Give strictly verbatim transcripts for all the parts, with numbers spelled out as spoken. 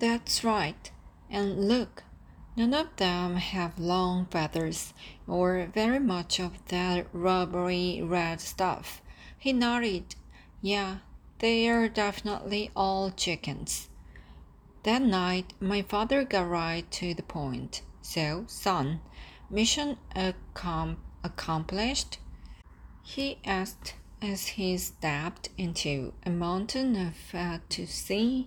That's right. And look, none of them have long feathers or very much of that rubbery red stuff. He nodded. Yeah, they are definitely all chickens. That night, my father got right to the point. So, son, mission accom- accomplished? He asked as he stepped into a mountain of fettuccine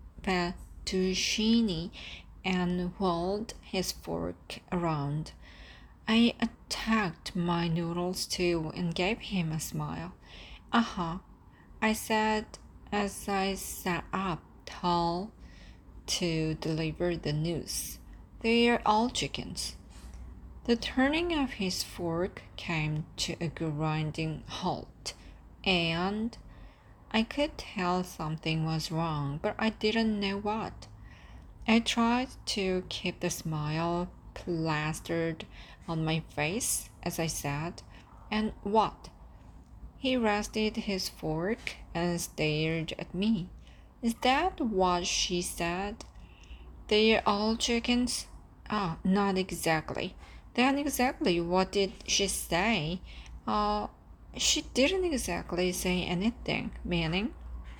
fettuccine and whirled his fork around. I attacked my noodles too and gave him a smile. Uh-huh, I said as I sat up tall to deliver the news. They're all chickens. The turning of his fork came to a grinding halt, and I could tell something was wrong, but I didn't know what. I tried to keep the smile plastered on my face as I said, and what? He rested his fork and stared at me. Is that what she said? They're all chickens? Ah, not exactly. Then exactly what did she say? Uh, she didn't exactly say anything, meaning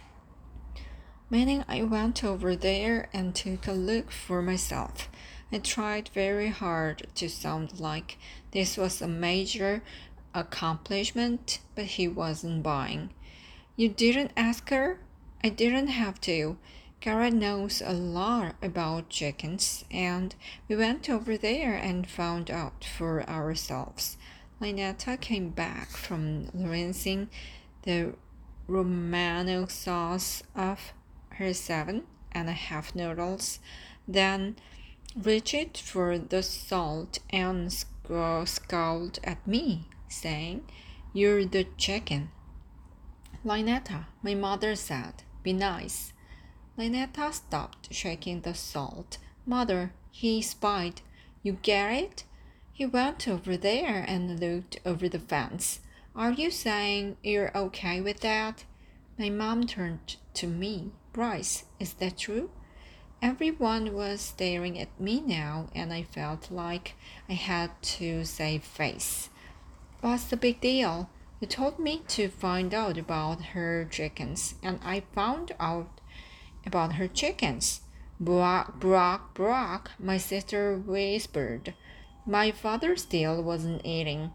meaning I went over there and took a look for myself. I tried very hard to sound like this was a major accomplishment, but he wasn't buying. You didn't ask her? I didn't have to. Garrett knows a lot about chickens, and we went over there and found out for ourselves. Lynetta came back from rinsing the Romano sauce off her seven and a half noodles, then reached for the salt and scowled at me, saying, You're the chicken. Lynetta, my mother said, be nice. Lynetta stopped shaking the salt. Mother, he spied. You get it? He went over there and looked over the fence. Are you saying you're okay with that? My mom turned to me. Bryce, is that true? Everyone was staring at me now, and I felt like I had to save face. What's the big deal? You told me to find out about her chickens, and I found out about her chickens. Brock, Brock, Brock, my sister whispered. My father still wasn't eating.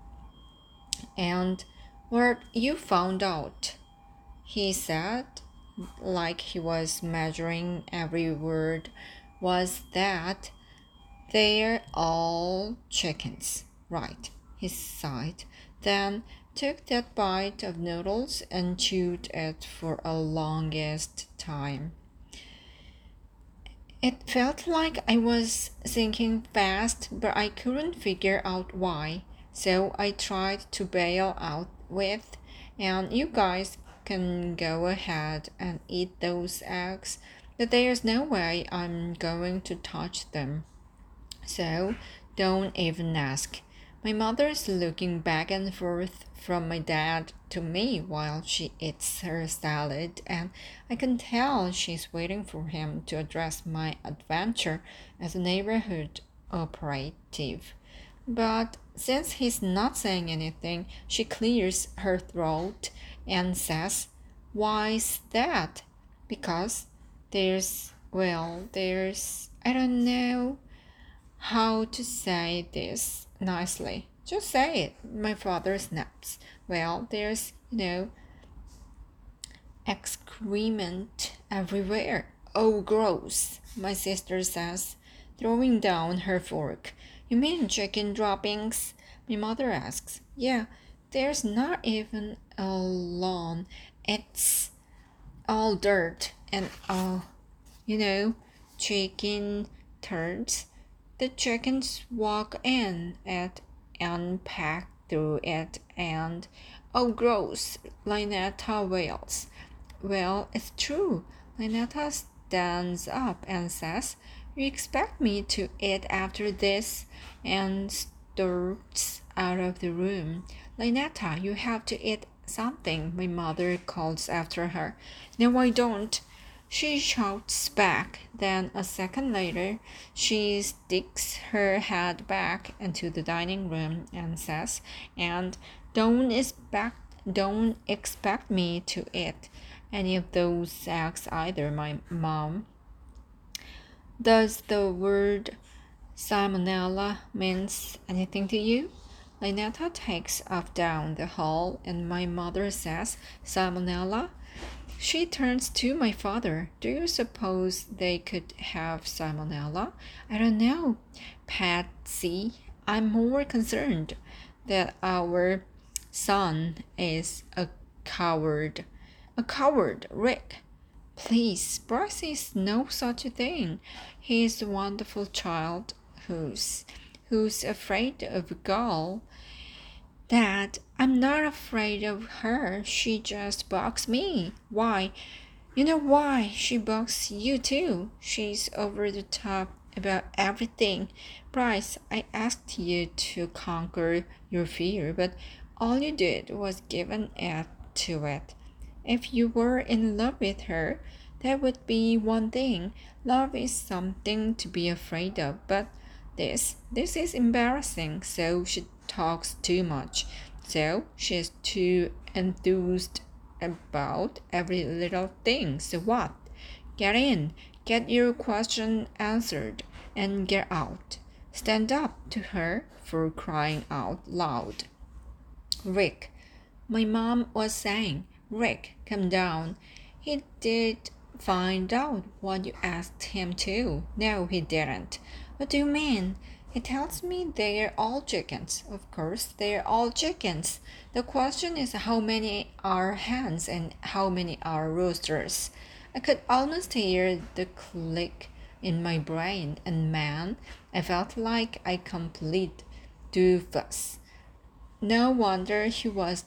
And what you found out, he said, like he was measuring every word, was that they're all chickens. Right, he sighed, then took that bite of noodles and chewed it for a longest time. It felt like I was thinking fast, but I couldn't figure out why. So I tried to bail out with, and you guys can go ahead and eat those eggs, but there's no way I'm going to touch them. So don't even ask. My mother's looking back and forth from my dad to me while she eats her salad, and I can tell she's waiting for him to address my adventure as a neighborhood operative. But since he's not saying anything, she clears her throat and says, Why's that? Because there's, well, there's, I don't know how to say this nicely. Just say it. My father snaps. Well, there's, you know, excrement everywhere. Oh, gross, my sister says, throwing down her fork. You mean chicken droppings? My mother asks. Yeah, there's not even a lawn. It's all dirt and all, you know, chicken turds. The chickens walk in it and peck through it and, oh gross, Lynetta wails. Well, it's true. Lynetta stands up and says, You expect me to eat after this? And storms out of the room. Lynetta, you have to eat something, my mother calls after her. No, I don't. She shouts back. Then a second later, she sticks her head back into the dining room and says, "And don't expect, don't expect me to eat any of those eggs either, my mom." Does the word salmonella means anything to you? Lynetta takes off down the hall, and my mother says, "Salmonella?" She turns to my father. "Do you suppose they could have salmonella?" "I don't know, Patsy. I'm more concerned that our son is a coward." "A coward, Rick?" "Please, Bryce is no such a thing. He's a wonderful child who's who's afraid of a girl." "Dad, I'm not afraid of her. She just bugs me." "Why?" "You know why. She bugs you too. She's over the top about everything. Bryce, I asked you to conquer your fear, but all you did was give in to it. If you were in love with her, that would be one thing. Love is something to be afraid of, but this, this is embarrassing. So she talks too much. So she's too enthused about every little thing. So what? Get in, get your question answered, and get out. Stand up to her, for crying out loud." "Rick," my mom was saying, "Rick, come down. He did find out what you asked him to." "No, he didn't." "What do you mean?" "He tells me they're all chickens." "Of course, they're all chickens. The question is how many are hens and how many are roosters." I could almost hear the click in my brain, and man, I felt like a complete doofus. No wonder he was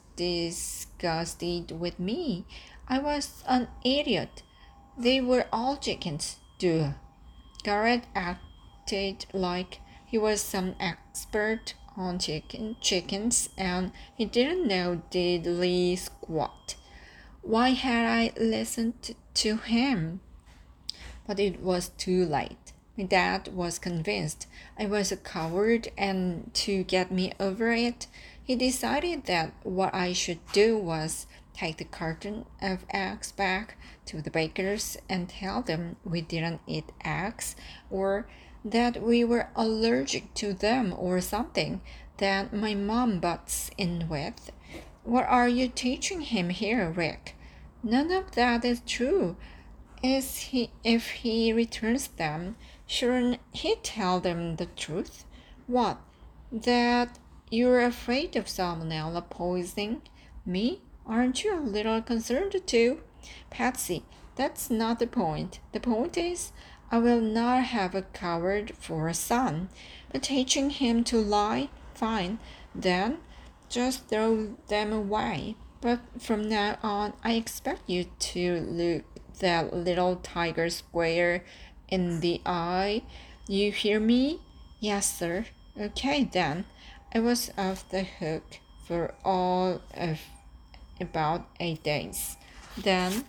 disgusted with me. I was an idiot. They were all chickens. Duh. Garrett acted like he was some expert on chicken chickens, and he didn't know diddly squat. Why had I listened to him? But it was too late. My dad was convinced I was a coward, and to get me over it, he decided that what I should do was take the carton of eggs back to the bakers and tell them we didn't eat eggs, or that we were allergic to them or something. Then my mom butts in with, "What are you teaching him here, Rick?" "None of that is true. Is he if he returns them, shouldn't he tell them the truth?" "What?" "That you're afraid of salmonella poisoning me. Aren't you a little concerned too?" "Patsy, that's not the point. The point is, I will not have a coward for a son. But teaching him to lie, fine. Then just throw them away. But from now on, I expect you to look that little tiger square in the eye. You hear me?" "Yes, sir." "Okay, then." I was off the hook for all of about eight days. Then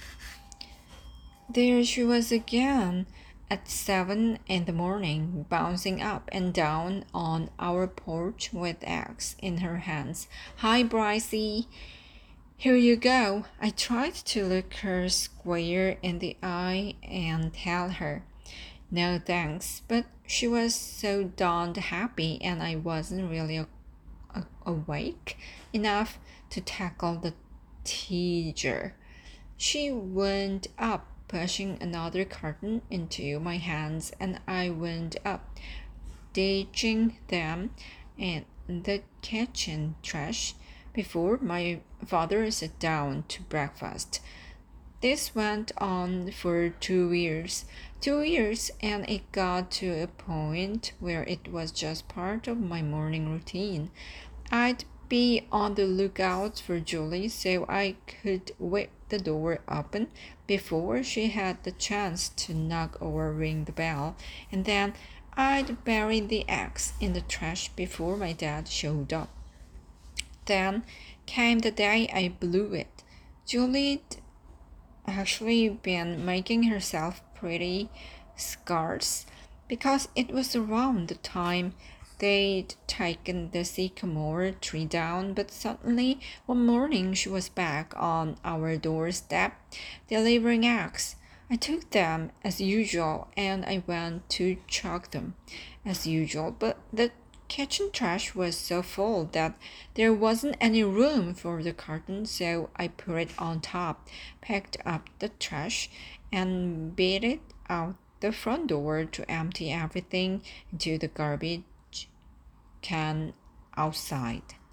there she was again at seven in the morning, bouncing up and down on our porch with eggs in her hands. "Hi, Brycey. Here you go." I tried to look her square in the eye and tell her, "No thanks," but she was so darned happy, and I wasn't really a- a- awake enough to tackle the teacher. She wound up pushing another carton into my hands, and I wound up ditching them in the kitchen trash before my father sat down to breakfast. This went on for two years. Two years, and it got to a point where it was just part of my morning routine. I'd be on the lookout for Julie so I could whip the door open before she had the chance to knock or ring the bell, and then I'd bury the eggs in the trash before my dad showed up. Then came the day I blew it. Julie actually been making herself pretty scarce because it was around the time they'd taken the sycamore tree down, but suddenly one morning she was back on our doorstep delivering eggs. I took them as usual and I went to chuck them as usual, but the kitchen trash was so full that there wasn't any room for the carton, so I put it on top, picked up the trash, and beat it out the front door to empty everything into the garbage can outside.